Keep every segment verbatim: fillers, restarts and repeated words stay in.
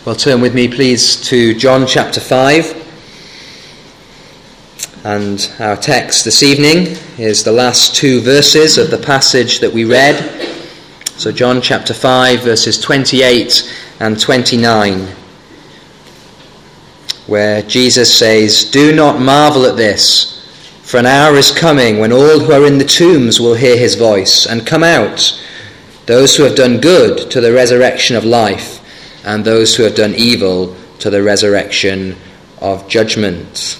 Well, turn with me, please, to John chapter five. And our text this evening is the last two verses of the passage that we read. So John chapter five, verses twenty-eight and twenty-nine, where Jesus says, "Do not marvel at this, for an hour is coming when all who are in the tombs will hear his voice and come out, those who have done good to the resurrection of life, and those who have done evil to the resurrection of judgment."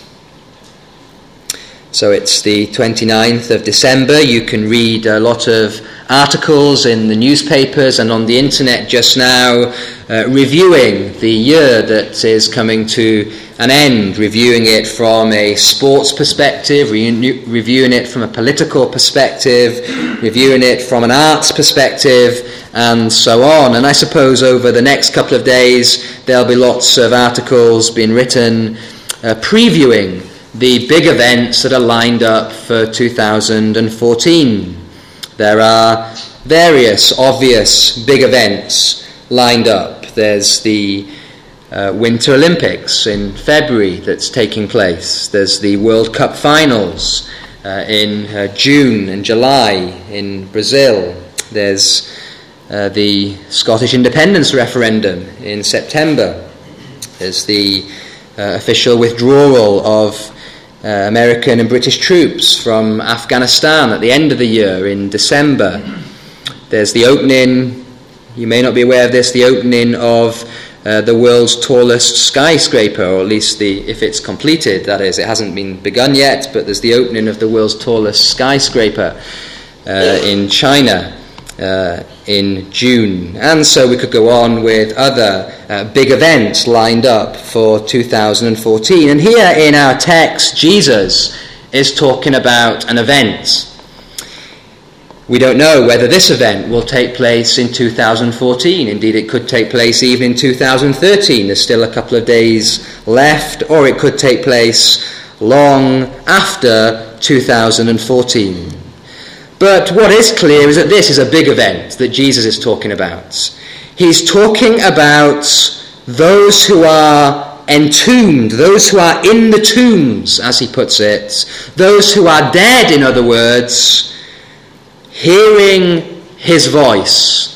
So it's the twenty-ninth of December. You can read a lot of articles in the newspapers and on the internet just now uh, reviewing the year that is coming to an end, reviewing it from a sports perspective, re- reviewing it from a political perspective, reviewing it from an arts perspective, and so on. And I suppose over the next couple of days there'll be lots of articles being written uh, previewing the big events that are lined up for two thousand fourteen. There are various obvious big events lined up. There's the uh, Winter Olympics in February that's taking place. There's the World Cup finals uh, in uh, June and July in Brazil. There's uh, the Scottish independence referendum in September. There's the uh, official withdrawal of Uh, American and British troops from Afghanistan at the end of the year in December. There's the opening, you may not be aware of this, the opening of uh, the world's tallest skyscraper, or at least the if it's completed, that is, it hasn't been begun yet, but there's the opening of the world's tallest skyscraper uh, in China uh, in June. And so we could go on with other Uh, big events lined up for two thousand fourteen. And here in our text, Jesus is talking about an event. We don't know whether this event will take place in two thousand fourteen. Indeed, it could take place even in two thousand thirteen. There's still a couple of days left. Or it could take place long after two thousand fourteen. But what is clear is that this is a big event that Jesus is talking about. He's talking about those who are entombed, those who are in the tombs, as he puts it, those who are dead, in other words, hearing his voice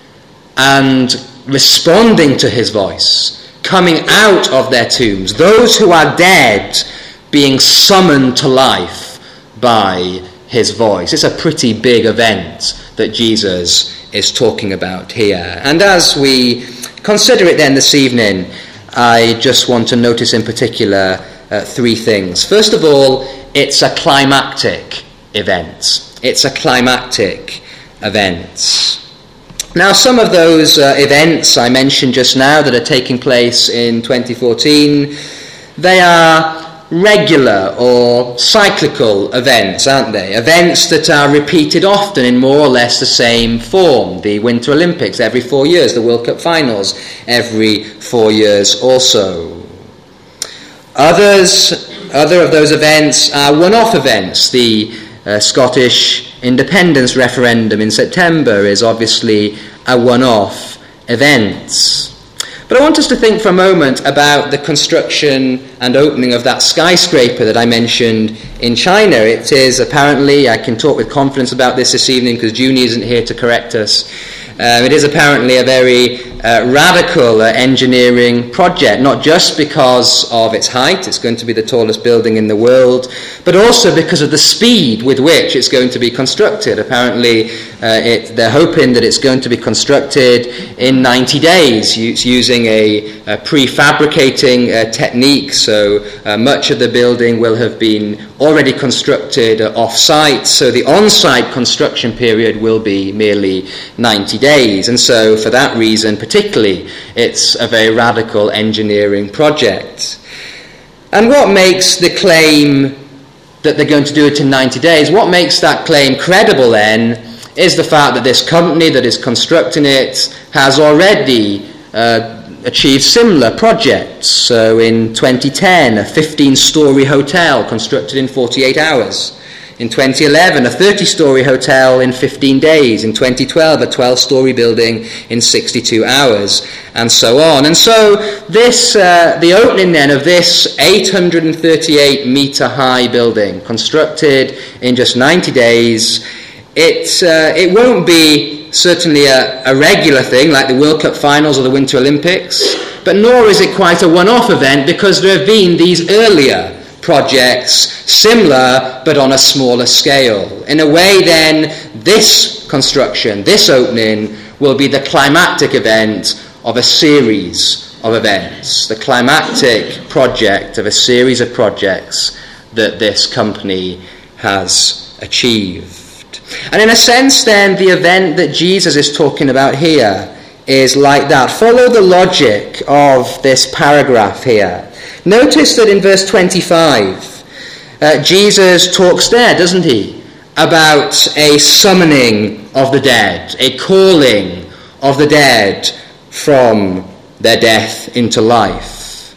and responding to his voice, coming out of their tombs, those who are dead being summoned to life by his voice. It's a pretty big event that Jesus is talking about here. And as we consider it then this evening, I just want to notice in particular uh, three things. First of all, it's a climactic event. It's a climactic event. Now, some of those uh, events I mentioned just now that are taking place in twenty fourteen, they are regular or cyclical events, aren't they? Events that are repeated often in more or less the same form. The Winter Olympics every four years, the World Cup finals every four years also. Others, other of those events are one-off events. The uh, Scottish independence referendum in September is obviously a one-off event. But I want us to think for a moment about the construction and opening of that skyscraper that I mentioned in China. It is apparently, I can talk with confidence about this this evening because Junie isn't here to correct us. Um, it is apparently a very uh, radical uh, engineering project, not just because of its height, it's going to be the tallest building in the world, but also because of the speed with which it's going to be constructed. Apparently, uh, it, they're hoping that it's going to be constructed in ninety days using a, a prefabricating uh, technique, so uh, much of the building will have been already constructed uh, off-site, so the on-site construction period will be merely ninety days. And so for that reason particularly, it's a very radical engineering project. And what makes the claim that they're going to do it in ninety days, what makes that claim credible then is the fact that this company that is constructing it has already uh, achieved similar projects. So in twenty ten, a fifteen-storey hotel constructed in forty-eight hours. In twenty eleven, a thirty-storey hotel in fifteen days. In twenty twelve, a twelve-storey building in sixty-two hours, and so on. And so this, uh, the opening then of this eight hundred thirty-eight metre high building, constructed in just ninety days, it, uh, it won't be certainly a, a regular thing like the World Cup finals or the Winter Olympics, but nor is it quite a one-off event, because there have been these earlier projects similar but on a smaller scale. In a way then, this construction, this opening, will be the climactic event of a series of events, the climactic project of a series of projects that this company has achieved. And in a sense then, the event that Jesus is talking about here is like that. Follow the logic of this paragraph here. Notice that in verse twenty-five, uh, Jesus talks there, doesn't he, about a summoning of the dead, a calling of the dead from their death into life.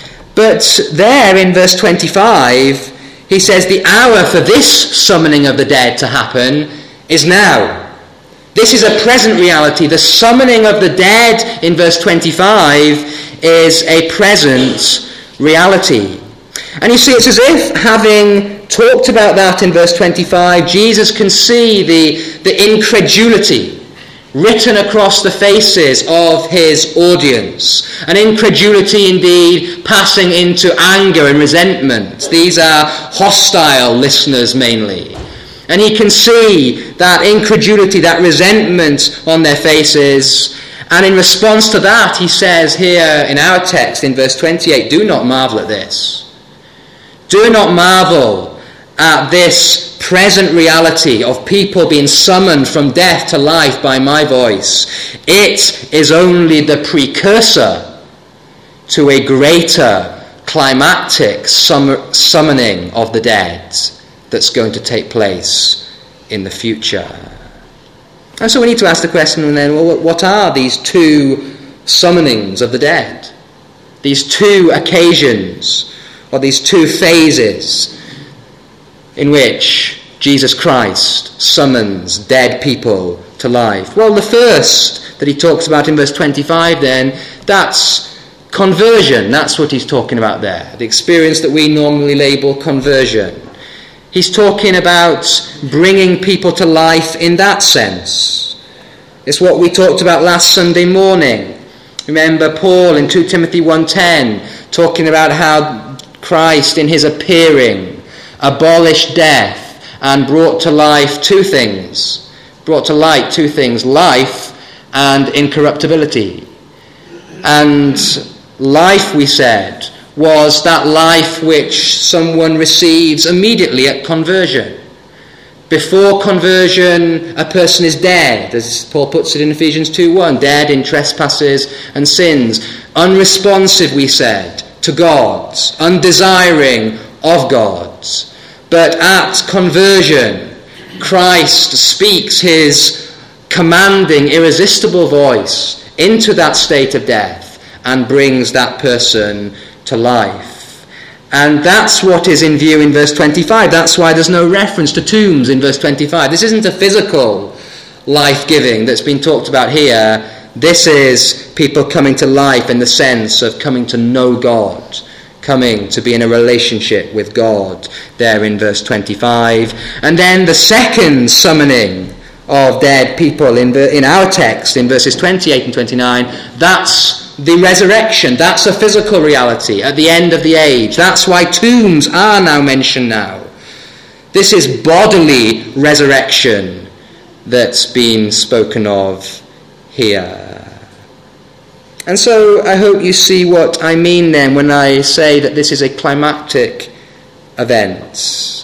But there in verse twenty-five, he says the hour for this summoning of the dead to happen is now. This is a present reality. The summoning of the dead in verse twenty-five is a present reality. And you see, it's as if, having talked about that in verse twenty-five, Jesus can see the, the incredulity written across the faces of his audience. An incredulity indeed passing into anger and resentment. These are hostile listeners mainly. And he can see that incredulity, that resentment on their faces. And in response to that, he says here in our text in verse twenty-eight, do not marvel at this. Do not marvel at this present reality of people being summoned from death to life by my voice. It is only the precursor to a greater climactic sum- summoning of the dead that's going to take place in the future. And so we need to ask the question then, well, what are these two summonings of the dead? These two occasions, or these two phases in which Jesus Christ summons dead people to life? Well, the first that he talks about in verse twenty-five then, that's conversion. That's what he's talking about there. The experience that we normally label conversion. He's talking about bringing people to life in that sense. It's what we talked about last Sunday morning. Remember Paul in Second Timothy one ten talking about how Christ in his appearing abolished death and brought to life two things. Brought to light two things, life and incorruptibility. And life, we said, was that life which someone receives immediately at conversion. Before conversion, a person is dead, as Paul puts it in Ephesians two one, dead in trespasses and sins, unresponsive, we said, to God, undesiring of God. But at conversion, Christ speaks his commanding, irresistible voice into that state of death and brings that person to life. And that's what is in view in verse twenty-five. That's why there's no reference to tombs in verse twenty-five. This isn't a physical life-giving that's been talked about here. This is people coming to life in the sense of coming to know God, coming to be in a relationship with God, there in verse twenty-five. And then the second summoning of dead people in the, in our text, in verses twenty-eight and twenty-nine, that's the resurrection. That's a physical reality at the end of the age. That's why tombs are now mentioned now. This is bodily resurrection that's been spoken of here. And so I hope you see what I mean then when I say that this is a climactic event.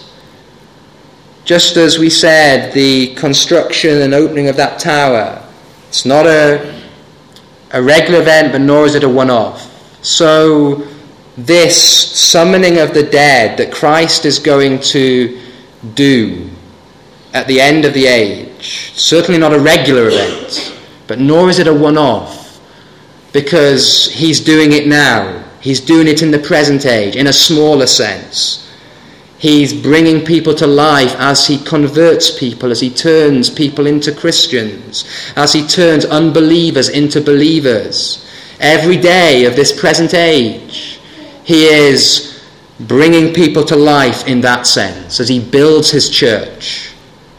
Just as we said, the construction and opening of that tower, it's not a a regular event, but nor is it a one-off. So this summoning of the dead that Christ is going to do at the end of the age, certainly not a regular event, but nor is it a one-off, because he's doing it now. He's doing it in the present age, in a smaller sense. He's bringing people to life as he converts people, as he turns people into Christians, as he turns unbelievers into believers. Every day of this present age, he is bringing people to life in that sense, as he builds his church.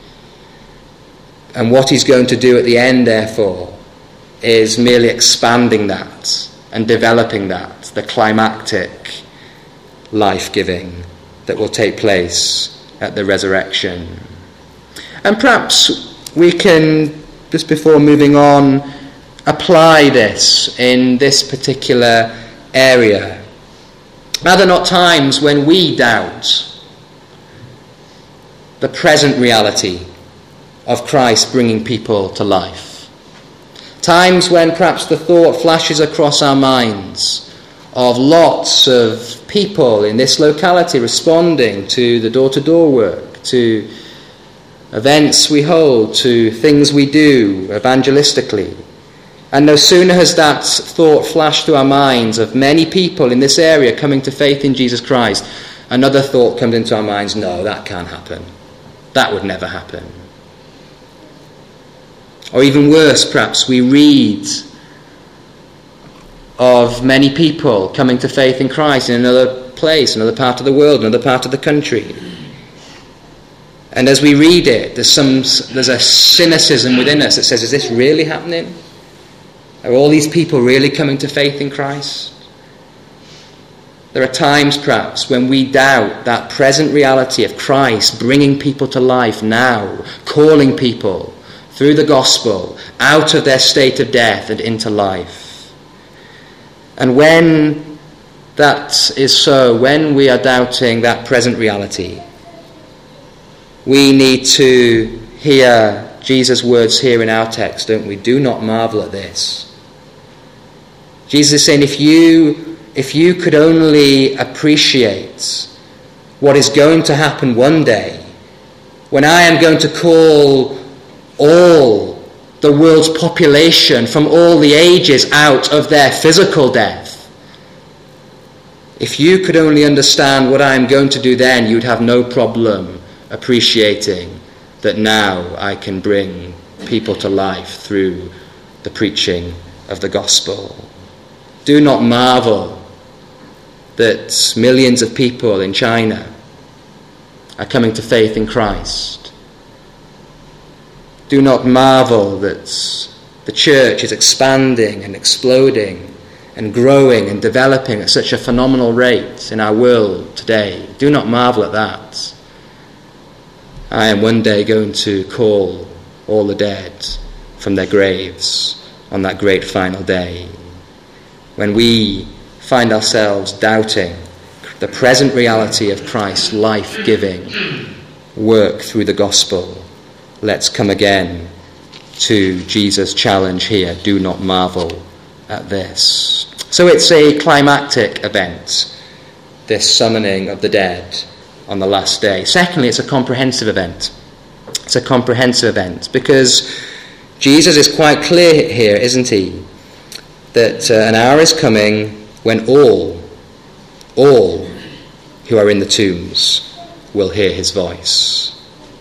And what he's going to do at the end, therefore, is merely expanding that and developing that, the climactic life-giving that will take place at the resurrection. And perhaps we can, just before moving on, apply this in this particular area. Are there not times when we doubt the present reality of Christ bringing people to life? Times when perhaps the thought flashes across our minds of lots of people in this locality responding to the door-to-door work, to events we hold, to things we do evangelistically. And no sooner has that thought flashed through our minds of many people in this area coming to faith in Jesus Christ, another thought comes into our minds, no, that can't happen. That would never happen. Or even worse, perhaps, we read of many people coming to faith in Christ in another place, another part of the world, another part of the country. And as we read it, there's some there's a cynicism within us that says, is this really happening? Are all these people really coming to faith in Christ? There are times, perhaps, when we doubt that present reality of Christ bringing people to life now, calling people through the gospel out of their state of death and into life. And when that is so, when we are doubting that present reality, we need to hear Jesus' words here in our text, don't we? Do not marvel at this. Jesus is saying, if you, if you could only appreciate what is going to happen one day, when I am going to call all the world's population from all the ages out of their physical death. If you could only understand what I am going to do then, you'd have no problem appreciating that now I can bring people to life through the preaching of the gospel. Do not marvel that millions of people in China are coming to faith in Christ. Do not marvel that the church is expanding and exploding and growing and developing at such a phenomenal rate in our world today. Do not marvel at that. I am one day going to call all the dead from their graves on that great final day. When we find ourselves doubting the present reality of Christ's life-giving work through the gospel, let's come again to Jesus' challenge here. Do not marvel at this. So it's a climactic event, this summoning of the dead on the last day. Secondly, it's a comprehensive event. It's a comprehensive event because Jesus is quite clear here, isn't he? That uh, an hour is coming when all, all who are in the tombs will hear his voice.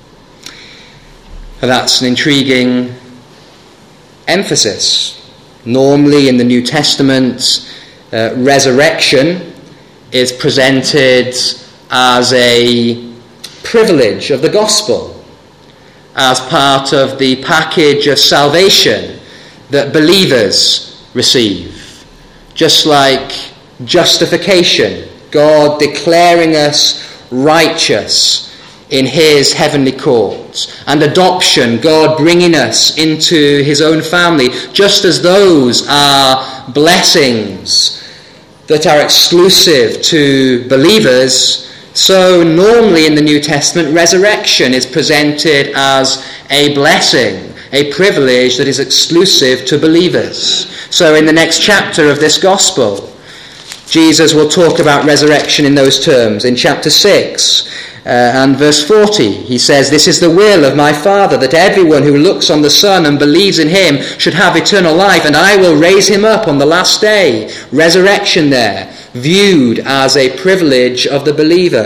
And that's an intriguing emphasis. Normally in the New Testament, uh, resurrection is presented as a privilege of the gospel, as part of the package of salvation that believers receive. Just like justification, God declaring us righteous in his heavenly courts, and adoption, God bringing us into his own family, just as those are blessings that are exclusive to believers, so normally in the New Testament, resurrection is presented as a blessing, a privilege that is exclusive to believers. So in the next chapter of this gospel, Jesus will talk about resurrection in those terms. In chapter six uh, and verse forty, he says, "This is the will of my Father, that everyone who looks on the Son and believes in him should have eternal life, and I will raise him up on the last day." Resurrection there, viewed as a privilege of the believer.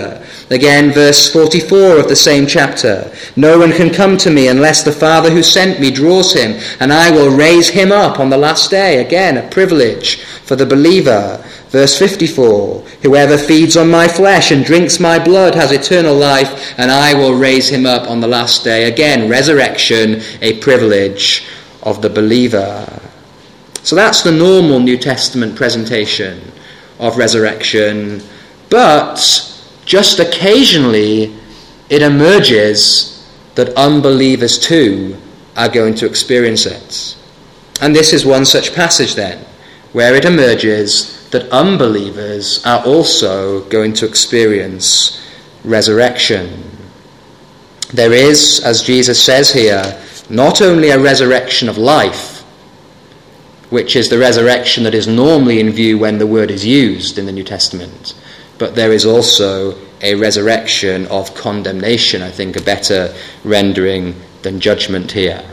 Again, verse forty-four of the same chapter. No one can come to me unless the Father who sent me draws him, and I will raise him up on the last day. Again, a privilege for the believer. Verse fifty-four. Whoever feeds on my flesh and drinks my blood has eternal life, and I will raise him up on the last day. Again, resurrection, a privilege of the believer. So that's the normal New Testament presentation of resurrection. But just occasionally it emerges that unbelievers too are going to experience it. And this is one such passage then, where it emerges that unbelievers are also going to experience resurrection. There is, as Jesus says here, not only a resurrection of life, which is the resurrection that is normally in view when the word is used in the New Testament, but there is also a resurrection of condemnation, I think a better rendering than judgment here.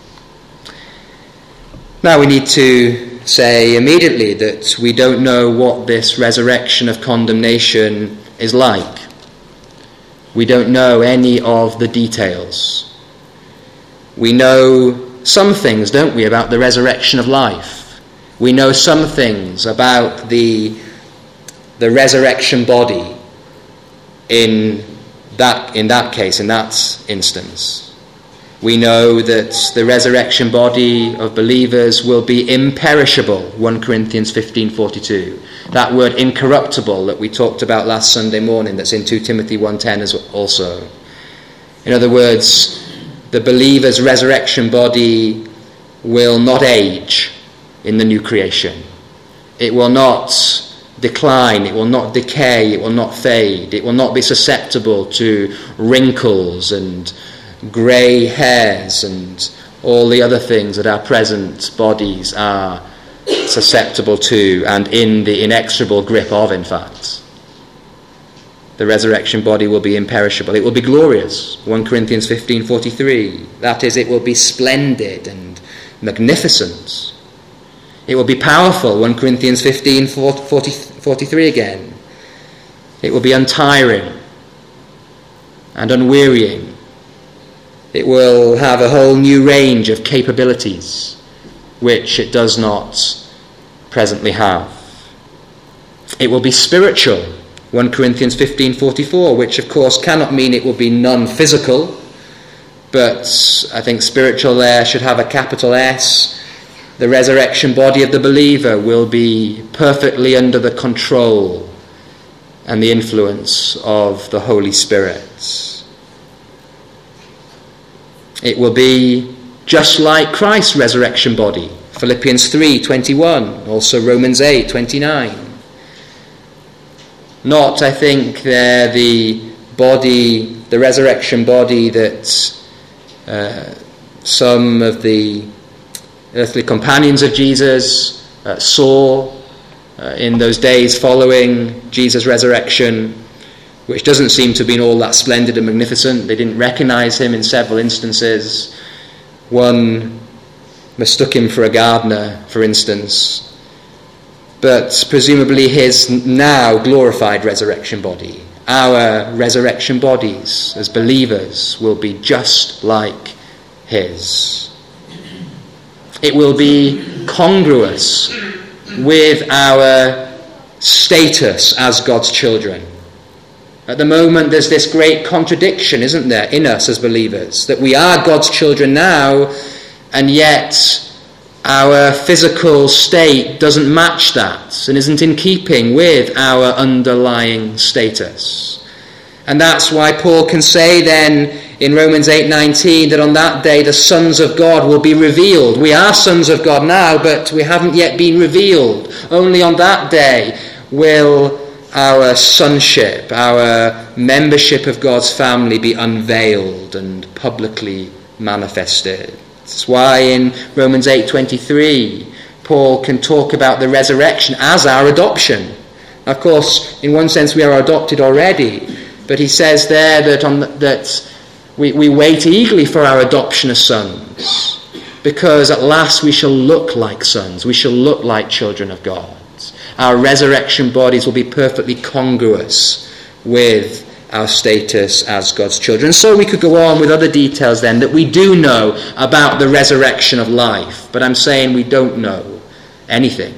Now we need to say immediately that we don't know what this resurrection of condemnation is like. We don't know any of the details. We know some things, don't we, about the resurrection of life. We know some things about the, the resurrection body in that, in that case, in that instance. We know that the resurrection body of believers will be imperishable, First Corinthians fifteen forty-two. That word incorruptible that we talked about last Sunday morning, that's in Second Timothy one ten as also. In other words, the believer's resurrection body will not age in the new creation. It will not decline, it will not decay, it will not fade, it will not be susceptible to wrinkles and grey hairs and all the other things that our present bodies are susceptible to and in the inexorable grip of, in fact. The resurrection body will be imperishable. It will be glorious, First Corinthians fifteen forty-three. That is, it will be splendid and magnificent. It will be powerful, First Corinthians fifteen forty-three again. It will be untiring and unwearying. It will have a whole new range of capabilities which it does not presently have. It will be spiritual, First Corinthians fifteen forty-four, which of course cannot mean it will be non-physical, but I think spiritual there should have a capital S. The resurrection body of the believer will be perfectly under the control and the influence of the Holy Spirit. It will be just like Christ's resurrection body, Philippians three twenty-one, also Romans eight twenty-nine. Not, I think, there the body, the resurrection body that uh, some of the earthly companions of Jesus uh, saw uh, in those days following Jesus' resurrection, which doesn't seem to have been all that splendid and magnificent. They didn't recognize him in several instances. One mistook him for a gardener, for instance. But presumably his now glorified resurrection body, our resurrection bodies as believers, will be just like his. It will be congruous with our status as God's children. At the moment, there's this great contradiction, isn't there, in us as believers, that we are God's children now, and yet our physical state doesn't match that and isn't in keeping with our underlying status. And that's why Paul can say then in Romans eight nineteen that on that day the sons of God will be revealed. We are sons of God now, but we haven't yet been revealed. Only on that day will our sonship, our membership of God's family be unveiled and publicly manifested. That's why in Romans eight twenty-three Paul can talk about the resurrection as our adoption. Of course, in one sense we are adopted already, but he says there that on the, that we, we wait eagerly for our adoption as sons, because at last we shall look like sons, we shall look like children of God. Our resurrection bodies will be perfectly congruous with our status as God's children. So we could go on with other details then that we do know about the resurrection of life. But I'm saying we don't know anything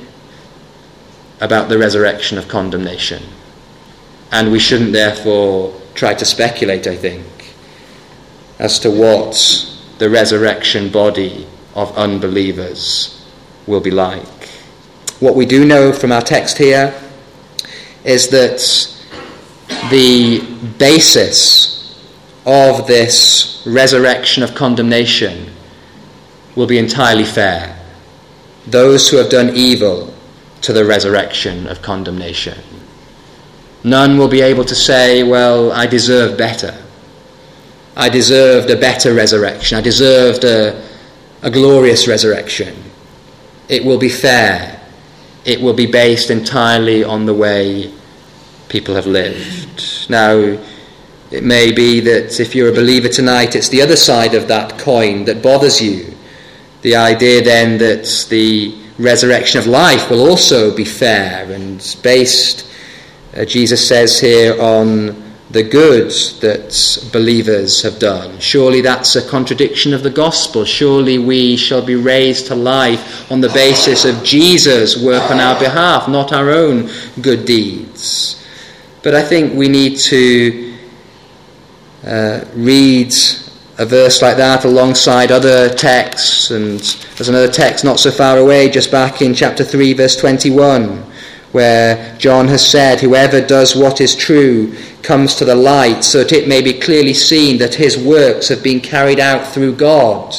about the resurrection of condemnation. And we shouldn't therefore try to speculate, I think, as to what the resurrection body of unbelievers will be like. What we do know from our text here is that the basis of this resurrection of condemnation will be entirely fair. Those who have done evil to the resurrection of condemnation. None will be able to say, well, I deserve better. I deserved a better resurrection. I deserved a, a glorious resurrection. It will be fair. It will be based entirely on the way people have lived. Now, it may be that if you're a believer tonight, it's the other side of that coin that bothers you. The idea then that the resurrection of life will also be fair and based, uh, Jesus says here, on the good that believers have done. Surely that's a contradiction of the gospel. Surely we shall be raised to life on the basis of Jesus' work on our behalf, not our own good deeds. But I think we need to uh, read a verse like that alongside other texts, and there's another text not so far away, just back in chapter three, verse twenty-one, where John has said, whoever does what is true comes to the light, so that it may be clearly seen that his works have been carried out through God.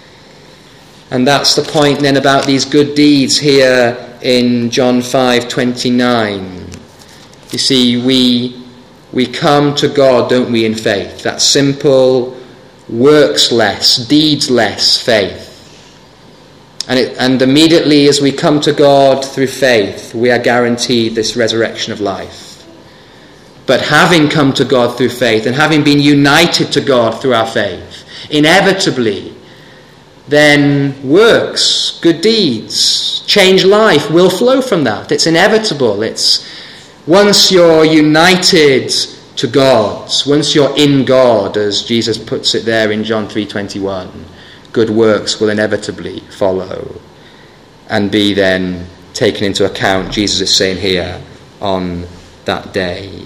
And that's the point then about these good deeds here in John five twenty-nine. You see, we we come to God, don't we, in faith? That simple, works-less, deeds-less faith. And, it, and immediately as we come to God through faith, we are guaranteed this resurrection of life. But having come to God through faith and having been united to God through our faith, inevitably, then works, good deeds, change life will flow from that. It's inevitable. It's once you're united to God, once you're in God, as Jesus puts it there in John three twenty-one, good works will inevitably follow and be then taken into account, Jesus is saying here, on that day.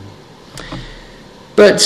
But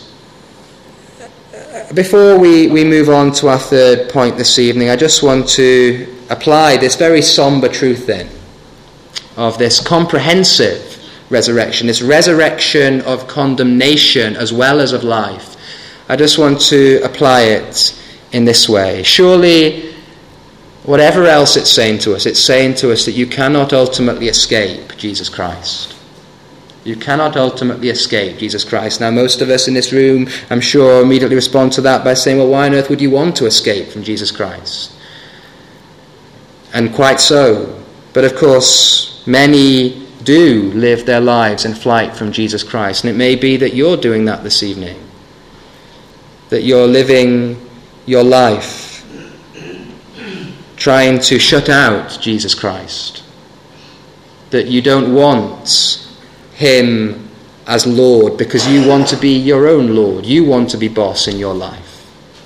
before we, we move on to our third point this evening, I just want to apply this very somber truth then of this comprehensive resurrection, this resurrection of condemnation as well as of life. I just want to apply it in this way. Surely, whatever else it's saying to us, it's saying to us that you cannot ultimately escape Jesus Christ. You cannot ultimately escape Jesus Christ. Now, most of us in this room, I'm sure, immediately respond to that by saying, well, why on earth would you want to escape from Jesus Christ? And quite so. But of course, many do live their lives in flight from Jesus Christ. And it may be that you're doing that this evening. That you're living your life trying to shut out Jesus Christ. That you don't want him as Lord because you want to be your own Lord. You want to be boss in your life.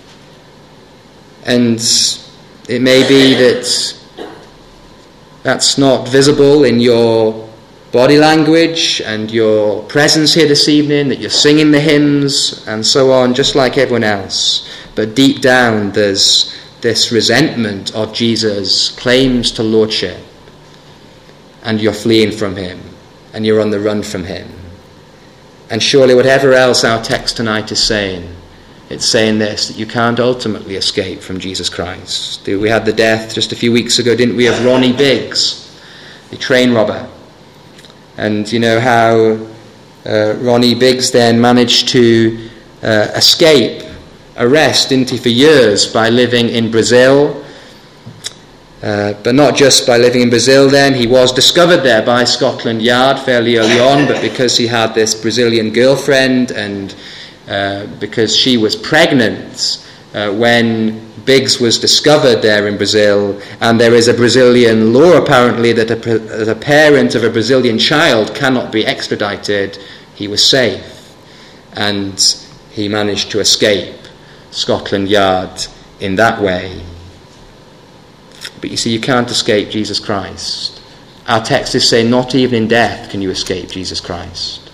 And it may be that that's not visible in your body language and your presence here this evening, that you're singing the hymns and so on, just like everyone else. But deep down there's this resentment of Jesus' claims to lordship, and you're fleeing from him, and you're on the run from him. And surely whatever else our text tonight is saying, it's saying this, that you can't ultimately escape from Jesus Christ. We had the death just a few weeks ago, didn't we, of Ronnie Biggs, the train robber. And you know how uh, Ronnie Biggs then managed to uh, escape arrest, didn't he, for years by living in Brazil. Uh, but not just by living in Brazil then. He was discovered there by Scotland Yard fairly early on, but because he had this Brazilian girlfriend and uh, because she was pregnant uh, when Biggs was discovered there in Brazil, and there is a Brazilian law apparently that a, that a parent of a Brazilian child cannot be extradited, he was safe. and he managed to escape Scotland Yard in that way. But you see, you can't escape Jesus Christ. Our text is saying not even in death can you escape Jesus Christ.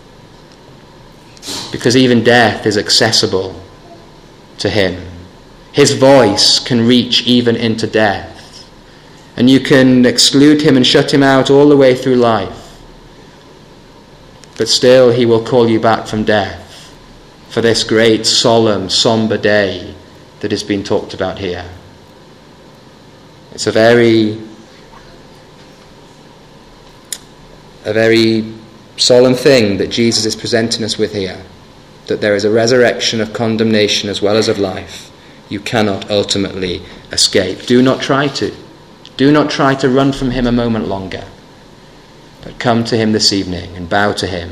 Because even death is accessible to him. His voice can reach even into death. And you can exclude him and shut him out all the way through life. But still he will call you back from death for this great, solemn, somber day that has been talked about here. It's a very, a very solemn thing that Jesus is presenting us with here, that there is a resurrection of condemnation as well as of life. You cannot ultimately escape. Do not try to. Do not try to run from him a moment longer, but come to him this evening and bow to him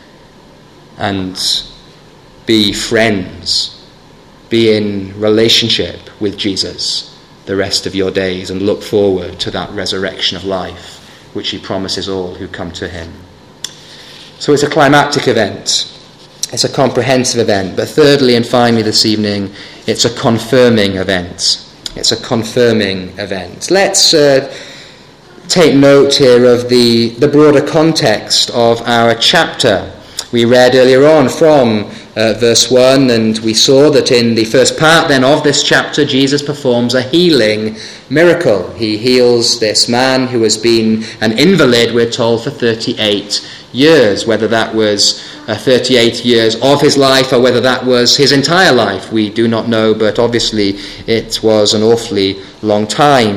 and be friends, be in relationship with Jesus the rest of your days, and look forward to that resurrection of life which he promises all who come to him. So it's a climactic event. It's a comprehensive event. But thirdly and finally this evening, it's a confirming event. It's a confirming event. Let's uh, take note here of the, the broader context of our chapter. We read earlier on from Uh, verse one, and we saw that in the first part then of this chapter, Jesus performs a healing miracle. He heals this man who has been an invalid, we're told, for thirty-eight years. Whether that was uh, thirty-eight years of his life or whether that was his entire life, we do not know, but obviously it was an awfully long time.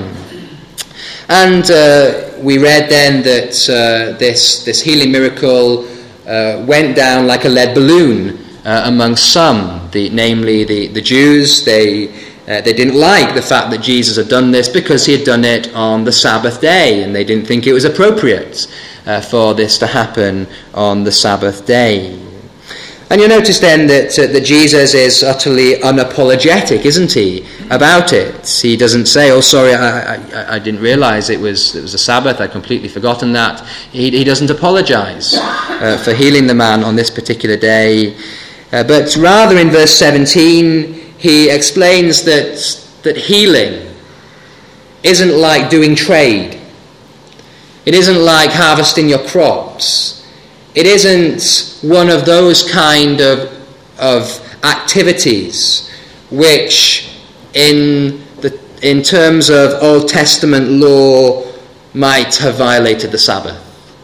And uh, we read then that uh, this, this healing miracle uh, went down like a lead balloon Uh, among some, the, namely the, the Jews. They uh, they didn't like the fact that Jesus had done this because he had done it on the Sabbath day, and they didn't think it was appropriate uh, for this to happen on the Sabbath day. And you'll notice then that, uh, that Jesus is utterly unapologetic, isn't he, about it. He doesn't say, oh, sorry, I, I, I didn't realize it was, it was a Sabbath, I'd completely forgotten that. He, he doesn't apologize uh, for healing the man on this particular day. Uh, but rather in verse seventeen, he explains that, that healing isn't like doing trade. It isn't like harvesting your crops. It isn't one of those kind of, of activities which in, the, in terms of Old Testament law might have violated the Sabbath.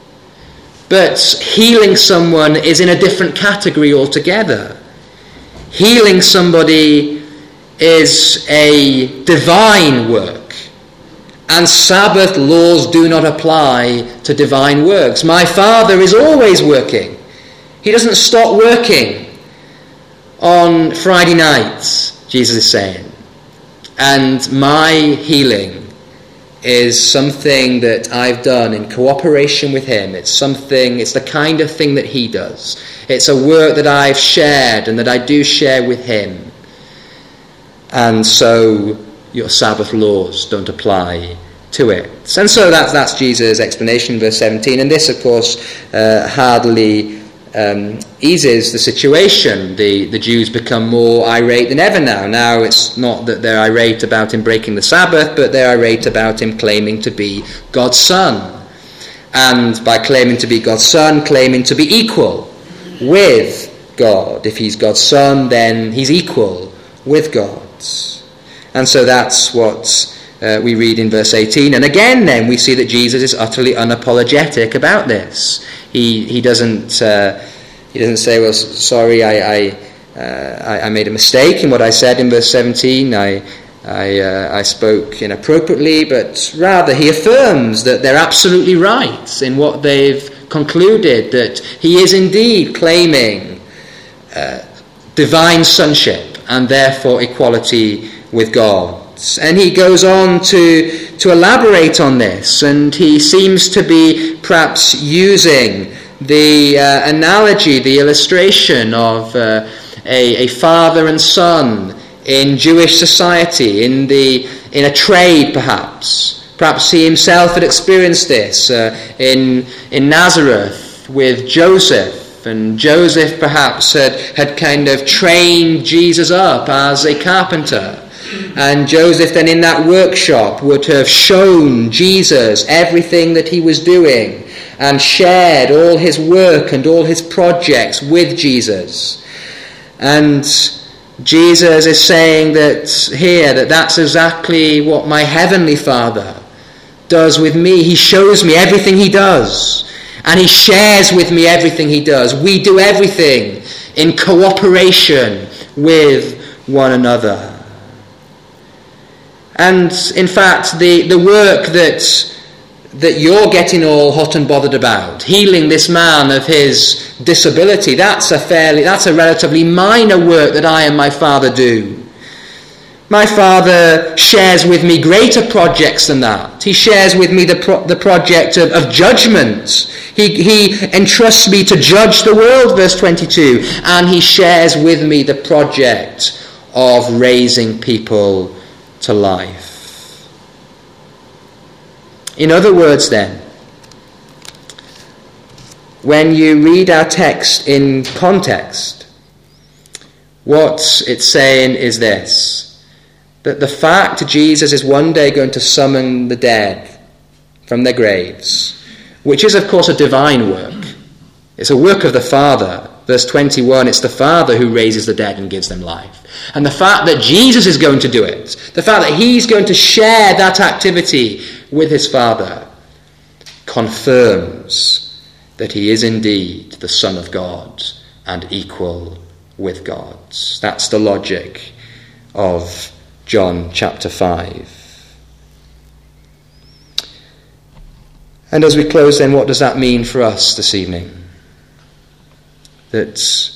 But healing someone is in a different category altogether. Healing somebody is a divine work, and Sabbath laws do not apply to divine works. My Father is always working. He doesn't stop working on Friday nights, Jesus is saying. And my healing is something that I've done in cooperation with him. It's something, it's the kind of thing that he does. It's a work that I've shared and that I do share with him. And so your Sabbath laws don't apply to it. And so that's, that's Jesus' explanation, verse seventeen. And this, of course, uh, hardly um, eases the situation. The, the Jews become more irate than ever now. Now it's not that they're irate about him breaking the Sabbath, but they're irate about him claiming to be God's son. And by claiming to be God's son, claiming to be equal with God. If he's God's son, then he's equal with God. And so that's what uh, we read in verse eighteen. And again then we see that Jesus is utterly unapologetic about this. He he doesn't uh, he doesn't say, well, sorry, I I, uh, I I made a mistake in what I said in verse seventeen. I I uh, I spoke inappropriately, but rather he affirms that they're absolutely right in what they've concluded, that he is indeed claiming uh, divine sonship and therefore equality with God. And he goes on to, to elaborate on this, and he seems to be perhaps using the uh, analogy, the illustration of uh, a, a father and son in Jewish society, in the in a trade perhaps. Perhaps he himself had experienced this uh, in, in Nazareth with Joseph Joseph, and Joseph perhaps had, had kind of trained Jesus up as a carpenter. And Joseph then in that workshop would have shown Jesus everything that he was doing and shared all his work and all his projects with Jesus. And Jesus is saying that here, that that's exactly what my heavenly Father does with me. He shows me everything he does, and he shares with me everything he does. We do everything in cooperation with one another. And in fact, the, the work that that you're getting all hot and bothered about, healing this man of his disability, that's a fairly that's a relatively minor work that I and my Father do. My Father shares with me greater projects than that. He shares with me the pro- the project of, of judgment. He, he entrusts me to judge the world, verse twenty-two, and he shares with me the project of raising people to life. In other words, then, when you read our text in context, what it's saying is this: that the fact Jesus is one day going to summon the dead from their graves, which is of course a divine work, it's a work of the Father. Verse twenty-one, it's the Father who raises the dead and gives them life. And the fact that Jesus is going to do it, the fact that he's going to share that activity with his Father, confirms that he is indeed the Son of God and equal with God. That's the logic of John chapter five. And as we close then, what does that mean for us this evening? That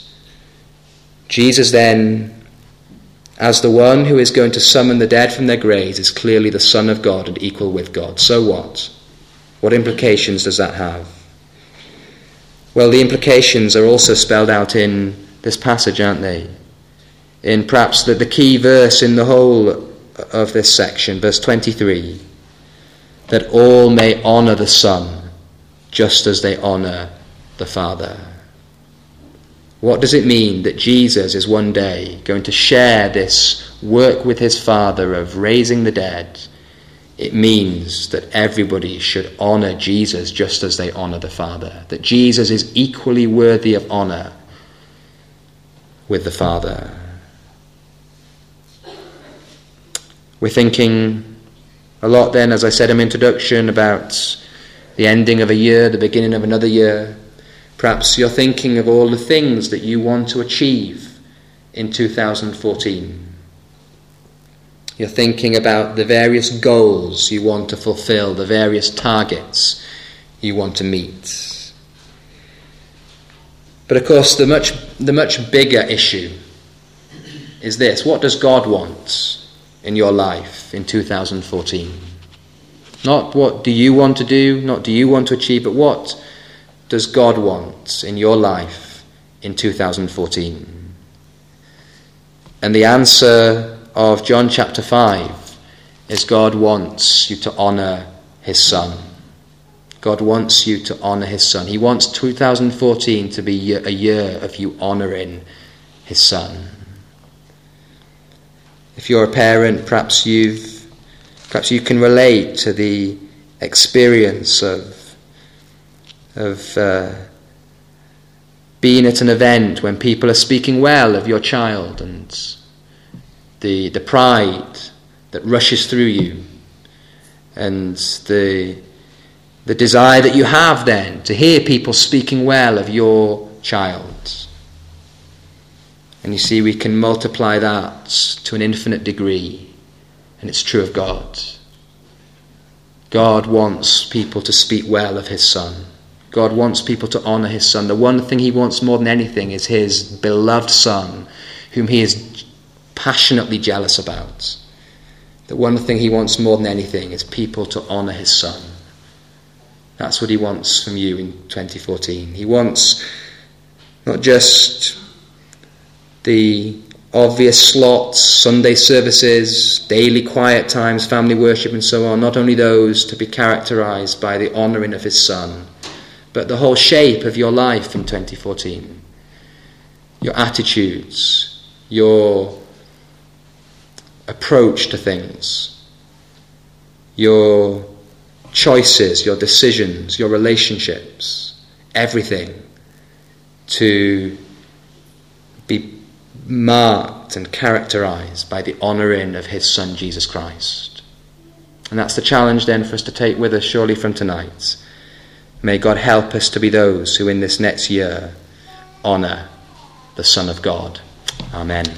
Jesus then, as the one who is going to summon the dead from their graves, is clearly the Son of God and equal with God. So what? What implications does that have? Well, the implications are also spelled out in this passage, aren't they? In perhaps the, the key verse in the whole of this section, verse twenty-three, that all may honour the Son just as they honour the Father. What does it mean that Jesus is one day going to share this work with his Father of raising the dead? It means that everybody should honour Jesus just as they honour the Father. That Jesus is equally worthy of honour with the Father. We're thinking a lot then, as I said in my introduction, about the ending of a year, the beginning of another year. Perhaps you're thinking of all the things that you want to achieve in two thousand fourteen. You're thinking about the various goals you want to fulfill, the various targets you want to meet. But of course, the much the much bigger issue is this: what does God want in your life in two thousand fourteen? Not what do you want to do, not do you want to achieve, but what does God want in your life in two thousand fourteen? And the answer of John chapter five is God wants you to honour his Son. God wants you to honour his Son. He wants two thousand fourteen to be a year of you honouring his Son. If you're a parent, perhaps you've perhaps you can relate to the experience of of uh, being at an event when people are speaking well of your child, and the the pride that rushes through you, and the the desire that you have then to hear people speaking well of your child. And you see, we can multiply that to an infinite degree, and it's true of God. God wants people to speak well of his Son. God wants people to honour his Son. The one thing he wants more than anything is his beloved Son, whom he is passionately jealous about. The one thing he wants more than anything is people to honour his Son. That's what he wants from you in twenty fourteen. He wants not just the obvious slots, Sunday services, daily quiet times, family worship and so on, not only those to be characterised by the honouring of his Son, but the whole shape of your life in twenty fourteen. Your attitudes, your approach to things, your choices, your decisions, your relationships, everything to be marked and characterized by the honouring of his Son Jesus Christ. And that's the challenge then for us to take with us surely from tonight. May God help us to be those who in this next year honour the Son of God. Amen.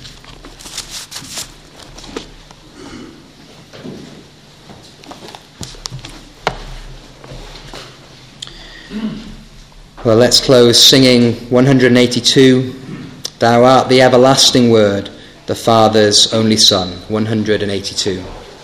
Well, let's close singing one hundred eighty-two, Thou art the everlasting Word, the Father's only Son, one hundred eighty-two.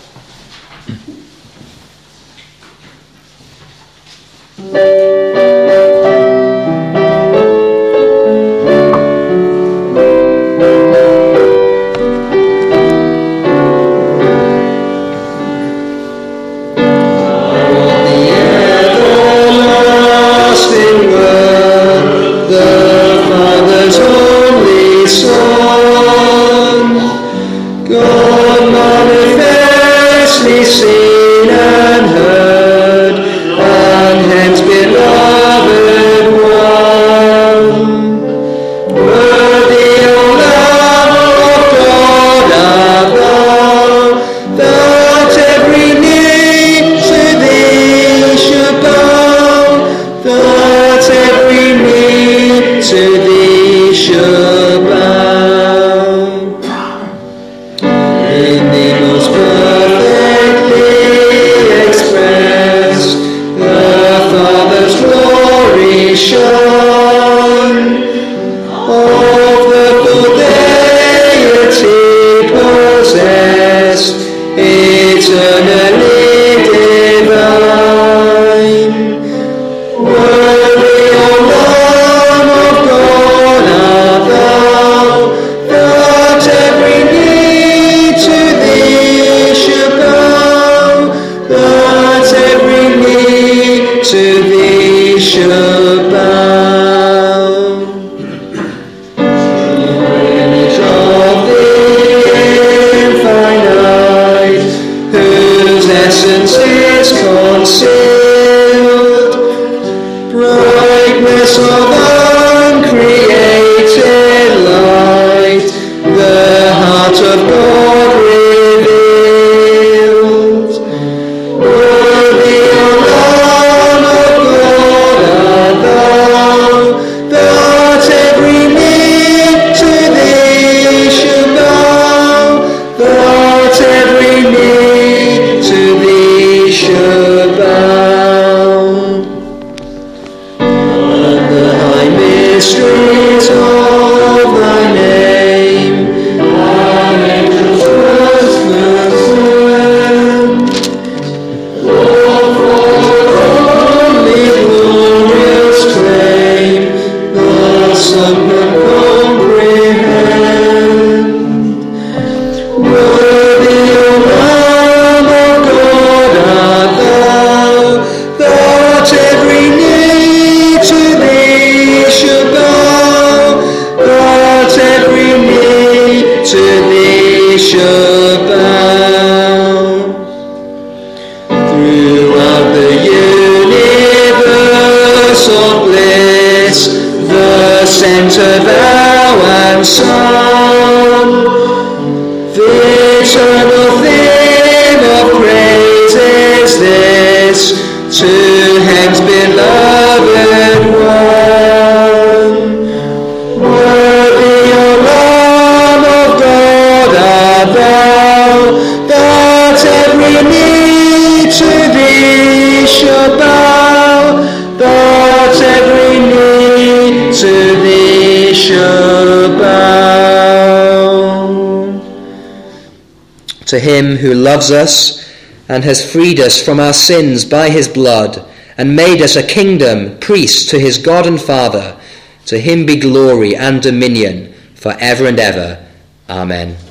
To him who loves us and has freed us from our sins by his blood and made us a kingdom, priests to his God and Father, to him be glory and dominion for ever and ever. Amen.